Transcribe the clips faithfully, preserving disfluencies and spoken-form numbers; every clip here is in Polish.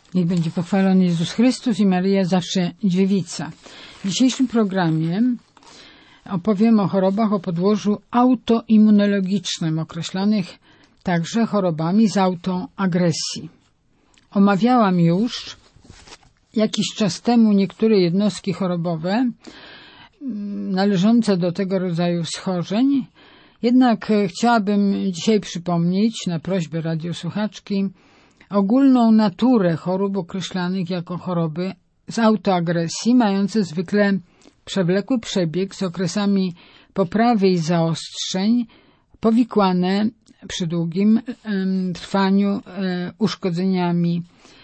Niech będzie pochwalony Jezus Chrystus i Maryja zawsze dziewica. W dzisiejszym programie opowiem o chorobach o podłożu autoimmunologicznym, określanych także chorobami z autoagresji. Omawiałam już jakiś czas temu niektóre jednostki chorobowe należące do tego rodzaju schorzeń, jednak chciałabym dzisiaj przypomnieć na prośbę radiosłuchaczki ogólną naturę chorób określanych jako choroby z autoagresji, mające zwykle przewlekły przebieg z okresami poprawy i zaostrzeń, powikłane przy długim e, trwaniu e, uszkodzeniami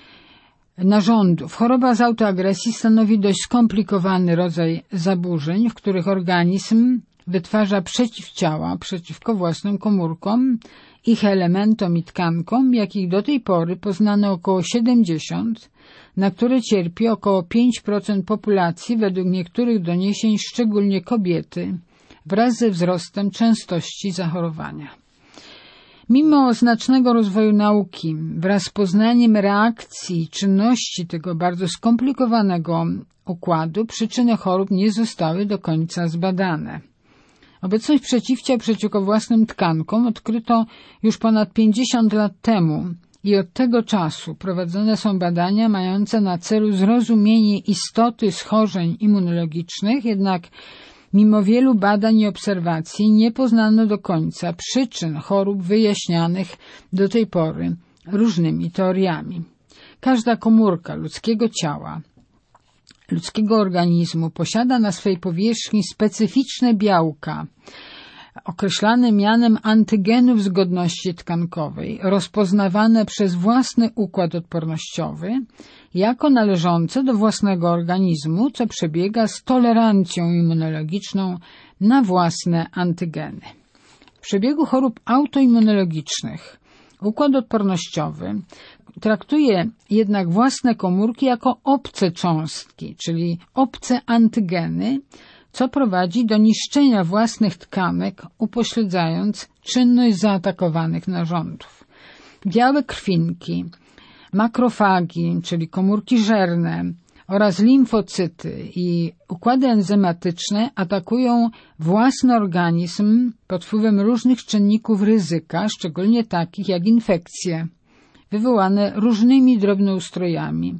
narządów. Choroba z autoagresji stanowi dość skomplikowany rodzaj zaburzeń, w których organizm wytwarza przeciwciała przeciwko własnym komórkom, ich elementom i tkankom, jakich do tej pory poznano około siedemdziesiąt, na które cierpi około pięć procent populacji według niektórych doniesień, szczególnie kobiety, wraz ze wzrostem częstości zachorowania. Mimo znacznego rozwoju nauki, wraz z poznaniem reakcji i czynności tego bardzo skomplikowanego układu, przyczyny chorób nie zostały do końca zbadane. Obecność przeciwciał przeciwko własnym tkankom odkryto już ponad pięćdziesiąt lat temu i od tego czasu prowadzone są badania mające na celu zrozumienie istoty schorzeń immunologicznych, jednak mimo wielu badań i obserwacji nie poznano do końca przyczyn chorób wyjaśnianych do tej pory różnymi teoriami. Każda komórka ludzkiego ciała, ludzkiego organizmu posiada na swej powierzchni specyficzne białka, określane mianem antygenów zgodności tkankowej, rozpoznawane przez własny układ odpornościowy jako należące do własnego organizmu, co przebiega z tolerancją immunologiczną na własne antygeny. W przebiegu chorób autoimmunologicznych układ odpornościowy traktuje jednak własne komórki jako obce cząstki, czyli obce antygeny, co prowadzi do niszczenia własnych tkanek, upośledzając czynność zaatakowanych narządów. Białe krwinki, makrofagi, czyli komórki żerne, oraz limfocyty i układy enzymatyczne atakują własny organizm pod wpływem różnych czynników ryzyka, szczególnie takich jak infekcje, wywołane różnymi drobnoustrojami,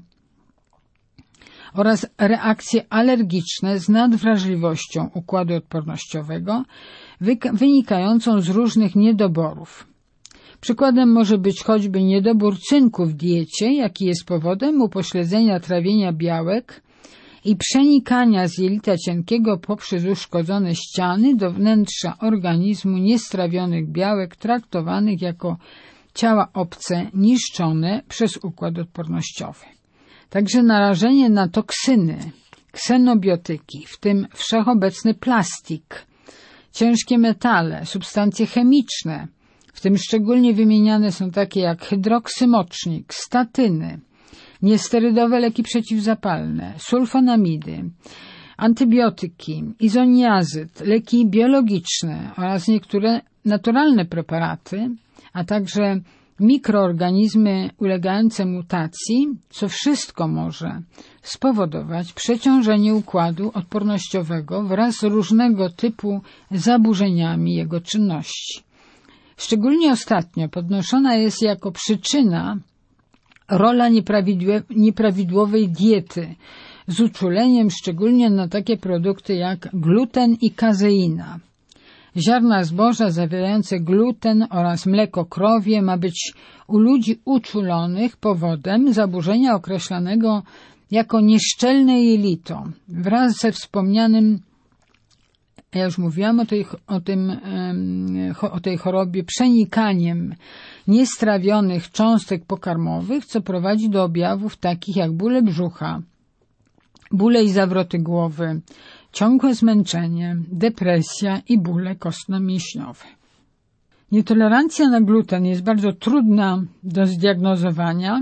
oraz reakcje alergiczne z nadwrażliwością układu odpornościowego wynikającą z różnych niedoborów. Przykładem może być choćby niedobór cynku w diecie, jaki jest powodem upośledzenia trawienia białek i przenikania z jelita cienkiego poprzez uszkodzone ściany do wnętrza organizmu niestrawionych białek traktowanych jako ciała obce niszczone przez układ odpornościowy. Także narażenie na toksyny, ksenobiotyki, w tym wszechobecny plastik, ciężkie metale, substancje chemiczne, w tym szczególnie wymieniane są takie jak hydroksymocznik, statyny, niesterydowe leki przeciwzapalne, sulfonamidy, antybiotyki, izoniazyd, leki biologiczne oraz niektóre naturalne preparaty, a także mikroorganizmy ulegające mutacji, co wszystko może spowodować przeciążenie układu odpornościowego wraz z różnego typu zaburzeniami jego czynności. Szczególnie ostatnio podnoszona jest jako przyczyna rola nieprawidłowej diety z uczuleniem szczególnie na takie produkty jak gluten i kazeina. Ziarna zboża zawierające gluten oraz mleko krowie ma być u ludzi uczulonych powodem zaburzenia określanego jako nieszczelne jelito wraz ze wspomnianym, ja już mówiłam o tej, o tym, o tej chorobie, przenikaniem niestrawionych cząstek pokarmowych, co prowadzi do objawów takich jak bóle brzucha, bóle i zawroty głowy, ciągłe zmęczenie, depresja i bóle kostno-mięśniowe. Nietolerancja na gluten jest bardzo trudna do zdiagnozowania,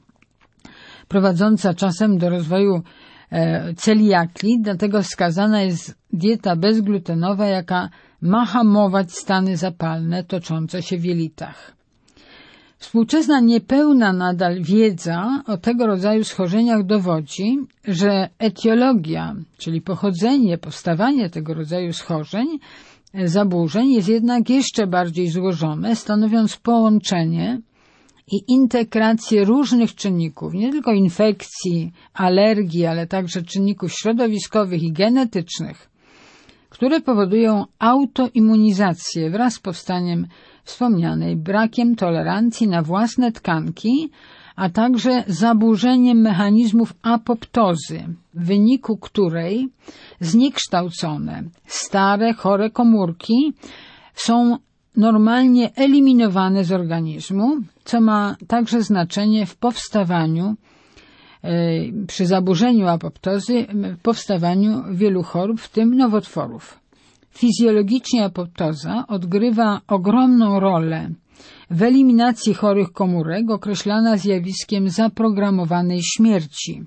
prowadząca czasem do rozwoju e, celiakii, dlatego wskazana jest dieta bezglutenowa, jaka ma hamować stany zapalne toczące się w jelitach. W Współczesna niepełna nadal wiedza o tego rodzaju schorzeniach dowodzi, że etiologia, czyli pochodzenie, powstawanie tego rodzaju schorzeń, zaburzeń jest jednak jeszcze bardziej złożone, stanowiąc połączenie i integrację różnych czynników, nie tylko infekcji, alergii, ale także czynników środowiskowych i genetycznych, które powodują autoimmunizację wraz z powstaniem wspomnianej brakiem tolerancji na własne tkanki, a także zaburzeniem mechanizmów apoptozy, w wyniku której zniekształcone, stare, chore komórki są normalnie eliminowane z organizmu, co ma także znaczenie w powstawaniu, przy zaburzeniu apoptozy, w powstawaniu wielu chorób, w tym nowotworów. Fizjologicznie apoptoza odgrywa ogromną rolę w eliminacji chorych komórek, określana zjawiskiem zaprogramowanej śmierci.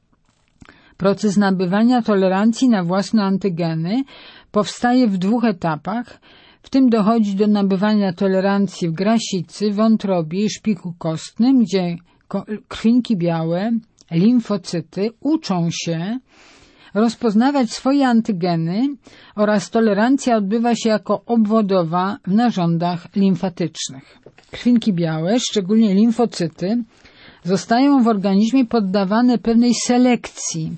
Proces nabywania tolerancji na własne antygeny powstaje w dwóch etapach, w tym dochodzi do nabywania tolerancji w grasicy, wątrobie i szpiku kostnym, gdzie krwinki białe, limfocyty uczą się rozpoznawać swoje antygeny oraz tolerancja odbywa się jako obwodowa w narządach limfatycznych. Krwinki białe, szczególnie limfocyty, zostają w organizmie poddawane pewnej selekcji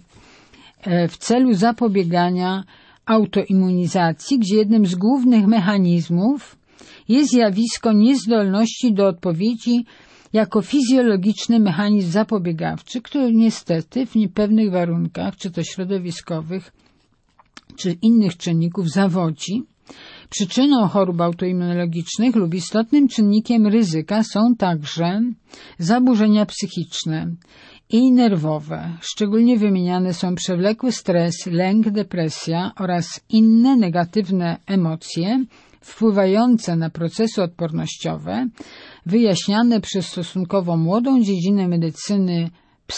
w celu zapobiegania autoimmunizacji, gdzie jednym z głównych mechanizmów jest zjawisko niezdolności do odpowiedzi jako fizjologiczny mechanizm zapobiegawczy, który niestety w niepewnych warunkach, czy to środowiskowych, czy innych czynników zawodzi. Przyczyną chorób autoimmunologicznych lub istotnym czynnikiem ryzyka są także zaburzenia psychiczne i nerwowe. Szczególnie wymieniane są przewlekły stres, lęk, depresja oraz inne negatywne emocje wpływające na procesy odpornościowe, wyjaśniane przez stosunkowo młodą dziedzinę medycyny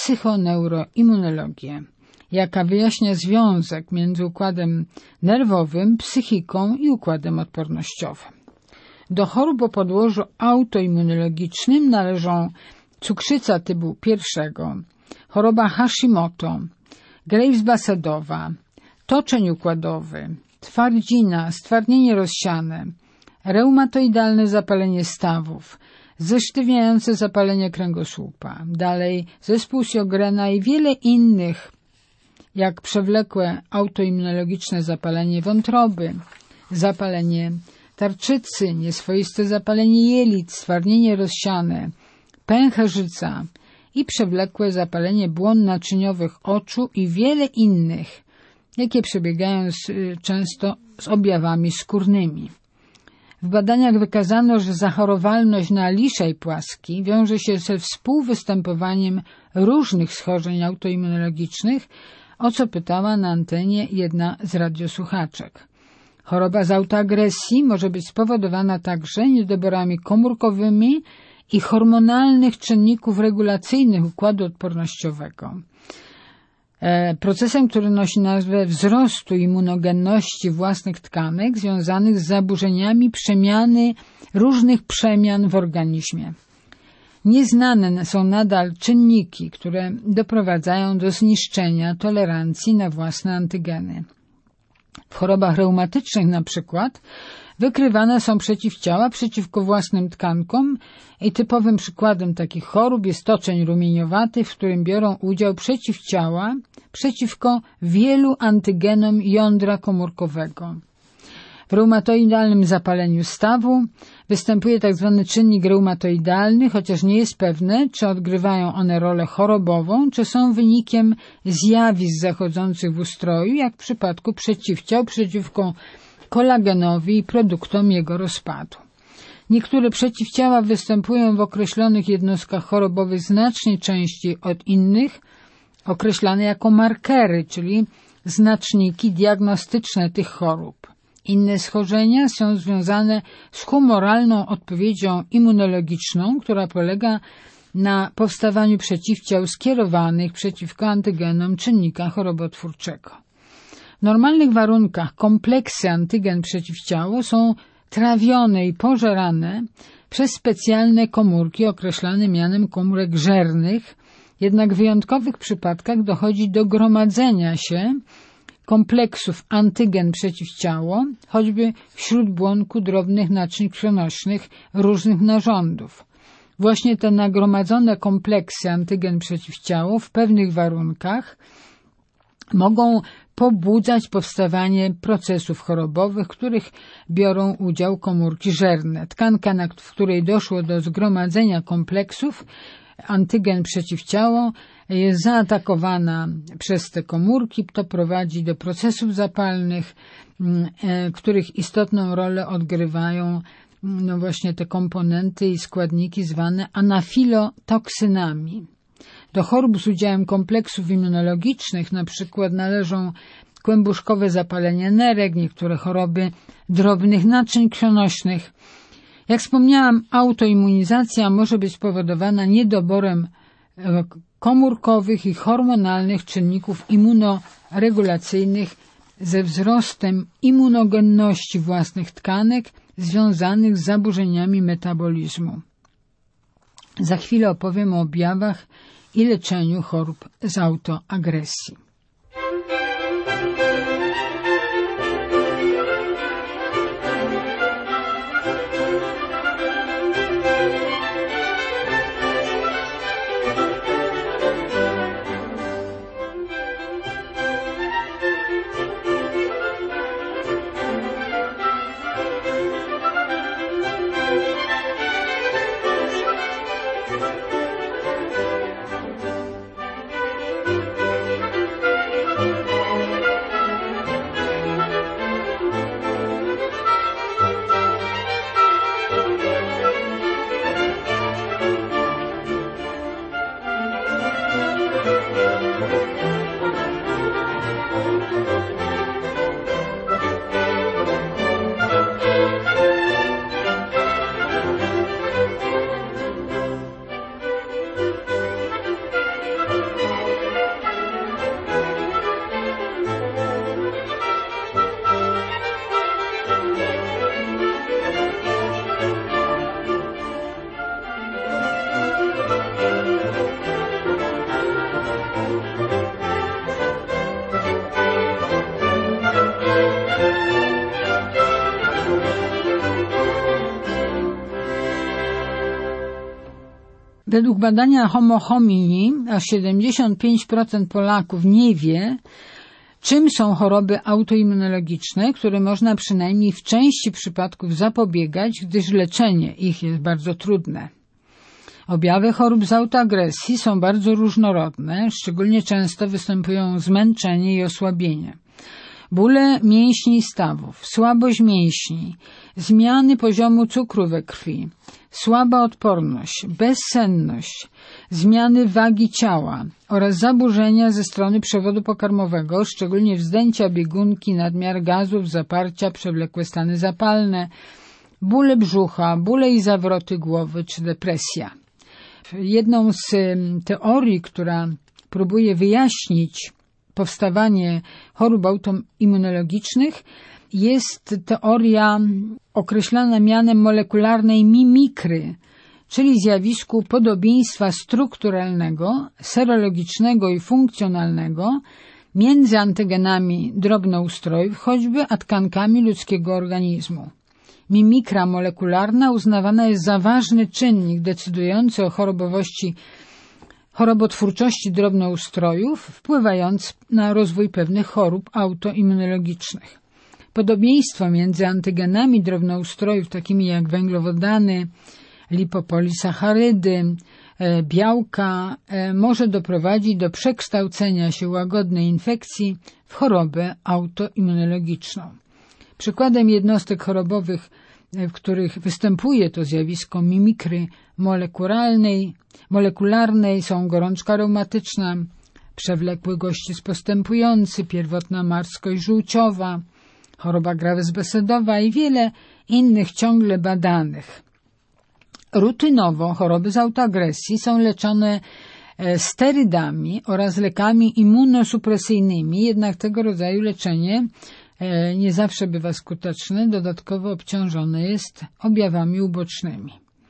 psychoneuroimmunologię, jaka wyjaśnia związek między układem nerwowym, psychiką i układem odpornościowym. Do chorób o podłożu autoimmunologicznym należą cukrzyca typu pierwszego, choroba Hashimoto, Graves-Basedowa, toczeń układowy, twardzina, stwardnienie rozsiane, reumatoidalne zapalenie stawów, zesztywniające zapalenie kręgosłupa, dalej zespół Sjogrena i wiele innych, jak przewlekłe autoimmunologiczne zapalenie wątroby, zapalenie tarczycy, nieswoiste zapalenie jelit, stwardnienie rozsiane, pęcherzyca i przewlekłe zapalenie błon naczyniowych oczu i wiele innych, jakie przebiegają z, często z objawami skórnymi. W badaniach wykazano, że zachorowalność na liszej płaski wiąże się ze współwystępowaniem różnych schorzeń autoimmunologicznych, o co pytała na antenie jedna z radiosłuchaczek. Choroba z autoagresji może być spowodowana także niedoborami komórkowymi i hormonalnych czynników regulacyjnych układu odpornościowego. Procesem, który nosi nazwę wzrostu immunogenności własnych tkanek związanych z zaburzeniami przemiany różnych przemian w organizmie. Nieznane są nadal czynniki, które doprowadzają do zniszczenia tolerancji na własne antygeny. W chorobach reumatycznych na przykład wykrywane są przeciwciała przeciwko własnym tkankom i typowym przykładem takich chorób jest toczeń rumieniowaty, w którym biorą udział przeciwciała przeciwko wielu antygenom jądra komórkowego. W reumatoidalnym zapaleniu stawu występuje tzw. czynnik reumatoidalny, chociaż nie jest pewne, czy odgrywają one rolę chorobową, czy są wynikiem zjawisk zachodzących w ustroju, jak w przypadku przeciwciał przeciwko kolagenowi i produktom jego rozpadu. Niektóre przeciwciała występują w określonych jednostkach chorobowych znacznie częściej od innych, określane jako markery, czyli znaczniki diagnostyczne tych chorób. Inne schorzenia są związane z humoralną odpowiedzią immunologiczną, która polega na powstawaniu przeciwciał skierowanych przeciwko antygenom czynnika chorobotwórczego. W normalnych warunkach kompleksy antygen przeciwciało są trawione i pożerane przez specjalne komórki określane mianem komórek żernych, jednak w wyjątkowych przypadkach dochodzi do gromadzenia się kompleksów antygen-przeciwciało, choćby wśród błonku drobnych naczyń krwionośnych różnych narządów. Właśnie te nagromadzone kompleksy antygen-przeciwciało w pewnych warunkach mogą pobudzać powstawanie procesów chorobowych, w których biorą udział komórki żerne. Tkanka, w której doszło do zgromadzenia kompleksów antygen przeciwciało, jest zaatakowana przez te komórki. To prowadzi do procesów zapalnych, których istotną rolę odgrywają no właśnie te komponenty i składniki zwane anafilotoksynami. Do chorób z udziałem kompleksów immunologicznych na przykład należą kłębuszkowe zapalenie nerek, niektóre choroby drobnych naczyń krwionośnych. Jak wspomniałam, autoimmunizacja może być spowodowana niedoborem komórkowych i hormonalnych czynników immunoregulacyjnych ze wzrostem immunogenności własnych tkanek związanych z zaburzeniami metabolizmu. Za chwilę opowiem o objawach i leczeniu chorób z autoagresji. Według badania Homo homini aż siedemdziesiąt pięć procent Polaków nie wie, czym są choroby autoimmunologiczne, które można przynajmniej w części przypadków zapobiegać, gdyż leczenie ich jest bardzo trudne. Objawy chorób z autoagresji są bardzo różnorodne, szczególnie często występują zmęczenie i osłabienie. Bóle mięśni i stawów, słabość mięśni, zmiany poziomu cukru we krwi, słaba odporność, bezsenność, zmiany wagi ciała oraz zaburzenia ze strony przewodu pokarmowego, szczególnie wzdęcia biegunki, nadmiar gazów, zaparcia, przewlekłe stany zapalne, bóle brzucha, bóle i zawroty głowy czy depresja. Jedną z teorii, która próbuje wyjaśnić powstawanie chorób autoimmunologicznych, jest teoria określana mianem molekularnej mimikry, czyli zjawisku podobieństwa strukturalnego, serologicznego i funkcjonalnego między antygenami drobnoustrojów, choćby a tkankami ludzkiego organizmu. Mimikra molekularna uznawana jest za ważny czynnik decydujący o chorobowości chorobotwórczości drobnoustrojów, wpływając na rozwój pewnych chorób autoimmunologicznych. Podobieństwo między antygenami drobnoustrojów, takimi jak węglowodany, lipopolisacharydy, białka, może doprowadzić do przekształcenia się łagodnej infekcji w chorobę autoimmunologiczną. Przykładem jednostek chorobowych, w których występuje to zjawisko mimikry molekularnej, molekularnej są gorączka reumatyczna, przewlekły gościzn postępujący, pierwotna marskość żółciowa, choroba Graves-Besedowa i wiele innych ciągle badanych. Rutynowo choroby z autoagresji są leczone sterydami oraz lekami immunosupresyjnymi, jednak tego rodzaju leczenie nie zawsze bywa skuteczne, dodatkowo obciążone jest objawami ubocznymi.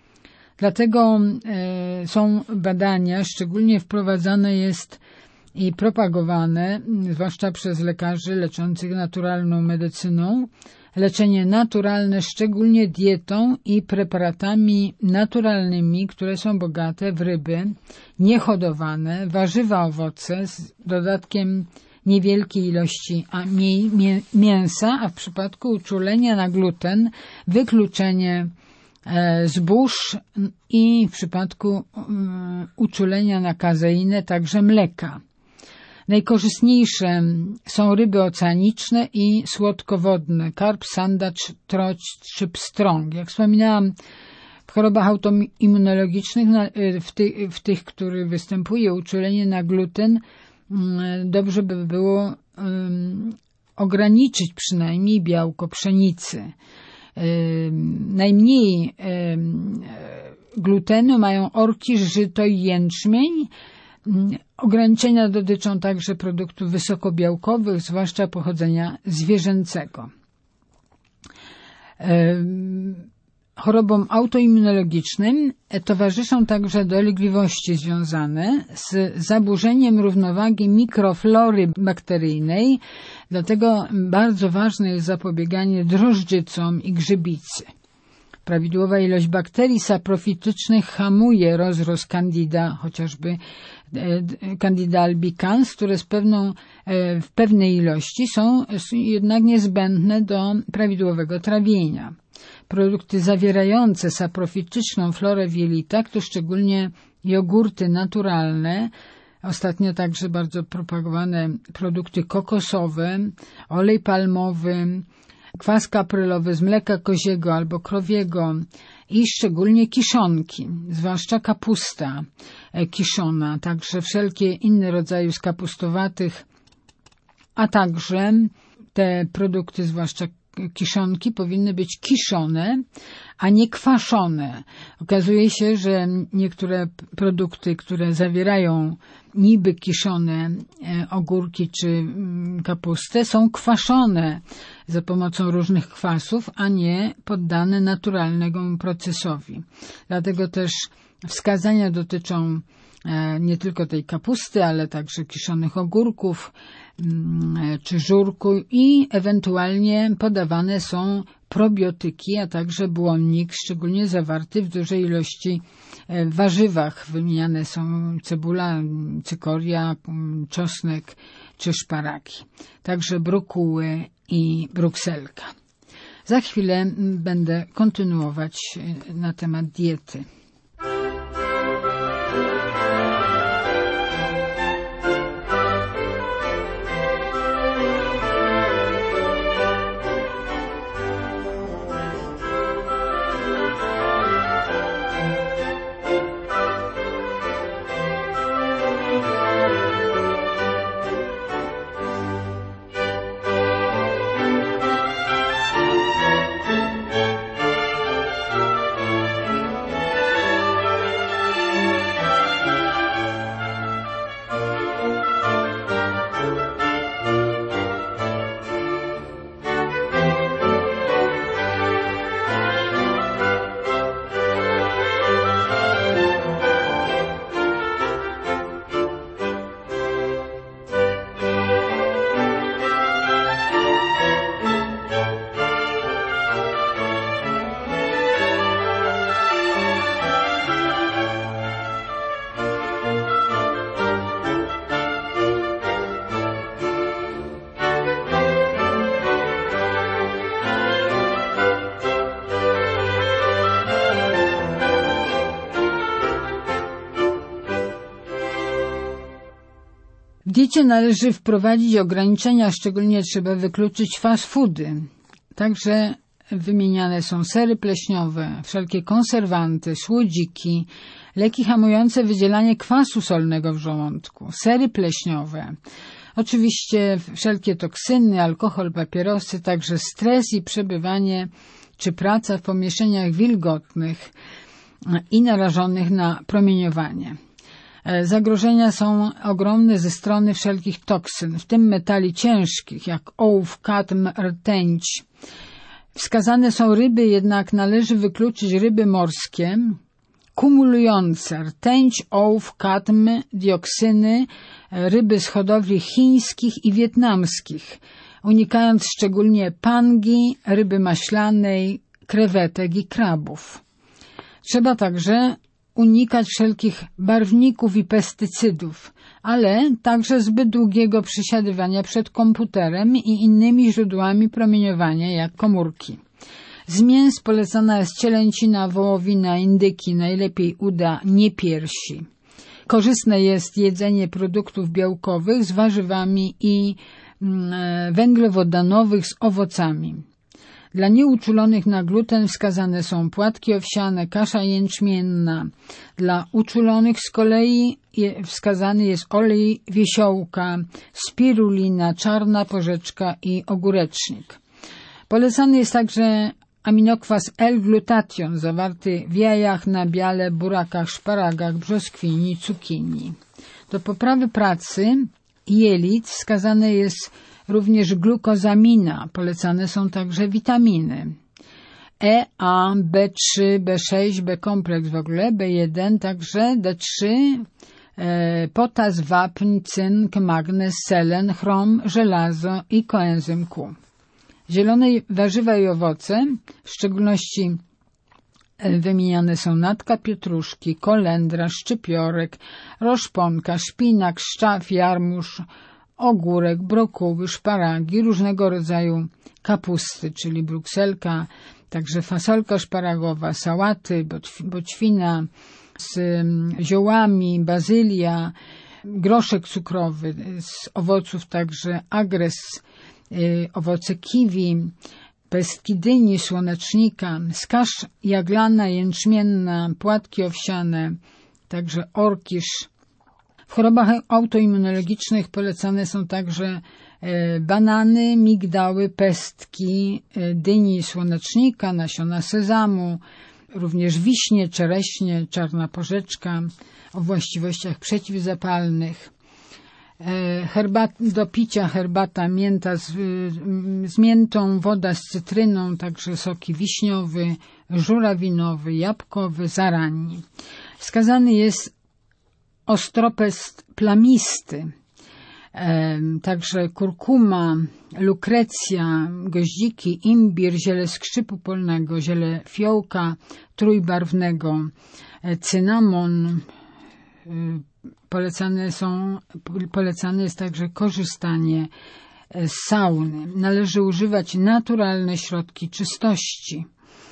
Dlatego e, są badania, szczególnie wprowadzane jest i propagowane, zwłaszcza przez lekarzy leczących naturalną medycyną, leczenie naturalne, szczególnie dietą i preparatami naturalnymi, które są bogate w ryby, niehodowane, warzywa, owoce z dodatkiem niewielkiej ilości a mię, mię, mięsa, a w przypadku uczulenia na gluten wykluczenie e, zbóż i w przypadku e, uczulenia na kazeinę także mleka. Najkorzystniejsze są ryby oceaniczne i słodkowodne, karp, sandacz, troć czy pstrąg. Jak wspominałam, w chorobach autoimmunologicznych, w, ty, w tych, które występuje uczulenie na gluten, dobrze by było um, ograniczyć przynajmniej białko pszenicy. Um, najmniej um, glutenu mają orkisz, żyto i jęczmień. Ograniczenia dotyczą także produktów wysokobiałkowych, zwłaszcza pochodzenia zwierzęcego. Chorobom autoimmunologicznym towarzyszą także dolegliwości związane z zaburzeniem równowagi mikroflory bakteryjnej, dlatego bardzo ważne jest zapobieganie drożdżycom i grzybicy. Prawidłowa ilość bakterii saprofitycznych hamuje rozrost candida, chociażby candida albicans, które z pewną, w pewnej ilości są jednak niezbędne do prawidłowego trawienia. Produkty zawierające saprofityczną florę w jelitach to szczególnie jogurty naturalne, ostatnio także bardzo propagowane produkty kokosowe, olej palmowy, kwas kaprylowy z mleka koziego albo krowiego i szczególnie kiszonki, zwłaszcza kapusta kiszona, także wszelkie inne rodzaje skapustowatych, a także te produkty, zwłaszcza kiszonki, powinny być kiszone, a nie kwaszone. Okazuje się, że niektóre produkty, które zawierają niby kiszone ogórki czy kapustę, są kwaszone za pomocą różnych kwasów, a nie poddane naturalnemu procesowi. Dlatego też wskazania dotyczą nie tylko tej kapusty, ale także kiszonych ogórków czy żurku i ewentualnie podawane są probiotyki, a także błonnik, szczególnie zawarty w dużej ilości w warzywach. Wymieniane są cebula, cykoria, czosnek czy szparagi. Także brokuły i brukselka. Za chwilę będę kontynuować na temat diety. W diecie należy wprowadzić ograniczenia, szczególnie trzeba wykluczyć fast foody. Także wymieniane są sery pleśniowe, wszelkie konserwanty, słodziki, leki hamujące wydzielanie kwasu solnego w żołądku, sery pleśniowe. Oczywiście wszelkie toksyny, alkohol, papierosy, także stres i przebywanie czy praca w pomieszczeniach wilgotnych i narażonych na promieniowanie. Zagrożenia są ogromne ze strony wszelkich toksyn, w tym metali ciężkich, jak ołów, kadm, rtęć. Wskazane są ryby, jednak należy wykluczyć ryby morskie, kumulujące rtęć, ołów, kadm, dioksyny, ryby z hodowli chińskich i wietnamskich, unikając szczególnie pangi, ryby maślanej, krewetek i krabów. Trzeba także unikać wszelkich barwników i pestycydów, ale także zbyt długiego przysiadywania przed komputerem i innymi źródłami promieniowania jak komórki. Z mięs polecana jest cielęcina, wołowina, indyki, najlepiej uda, nie piersi. Korzystne jest jedzenie produktów białkowych z warzywami i mm, węglowodanowych z owocami. Dla nieuczulonych na gluten wskazane są płatki owsiane, kasza jęczmienna. Dla uczulonych z kolei wskazany jest olej wiesiołka, spirulina, czarna porzeczka i ogórecznik. Polecany jest także aminokwas L-glutation zawarty w jajach, nabiale, burakach, szparagach, brzoskwini, cukinii. Do poprawy pracy jelit wskazane jest również glukozamina. Polecane są także witaminy E, A, B trzy, B sześć, B kompleks w ogóle, B jeden, także D trzy, e, potas, wapń, cynk, magnez, selen, chrom, żelazo i koenzym Q. Zielone warzywa i owoce, w szczególności wymieniane są natka pietruszki, kolendra, szczypiorek, roszponka, szpinak, szczaw, jarmuż, ogórek, brokuły, szparagi, różnego rodzaju kapusty, czyli brukselka, także fasolka szparagowa, sałaty, boćwina z ziołami, bazylia, groszek cukrowy, z owoców także agres, owoce kiwi, pestki dyni, słonecznika, skaż jaglana, jęczmienna, płatki owsiane, także orkisz. W chorobach autoimmunologicznych polecane są także banany, migdały, pestki, dyni, słonecznika, nasiona sezamu, również wiśnie, czereśnie, czarna porzeczka o właściwościach przeciwzapalnych. Herbat, do picia herbata mięta z, z miętą, woda z cytryną, także soki wiśniowy, żurawinowy, jabłkowy, zarani. Wskazany jest ostropest plamisty, e, także kurkuma, lukrecja, goździki, imbir, ziele skrzypu polnego, ziele fiołka trójbarwnego, e, cynamon. E, polecane są, polecane jest także korzystanie z sauny. Należy używać naturalne środki czystości,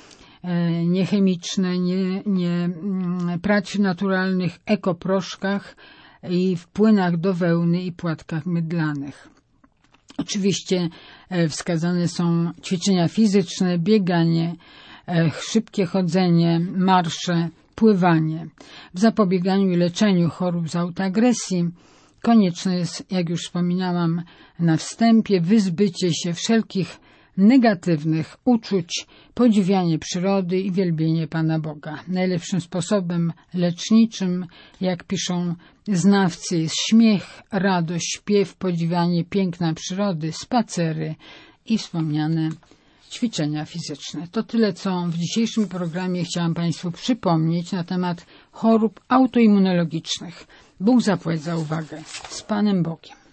niechemiczne, nie, nie prać w naturalnych ekoproszkach i w płynach do wełny i płatkach mydlanych. Oczywiście wskazane są ćwiczenia fizyczne, bieganie, szybkie chodzenie, marsze, pływanie. W zapobieganiu i leczeniu chorób z autoagresji konieczne jest, jak już wspominałam na wstępie, wyzbycie się wszelkich negatywnych uczuć, podziwianie przyrody i wielbienie Pana Boga. Najlepszym sposobem leczniczym, jak piszą znawcy, jest śmiech, radość, śpiew, podziwianie piękna przyrody, spacery i wspomniane ćwiczenia fizyczne. To tyle, co w dzisiejszym programie chciałam Państwu przypomnieć na temat chorób autoimmunologicznych. Bóg zapłać za uwagę. Z Panem Bogiem.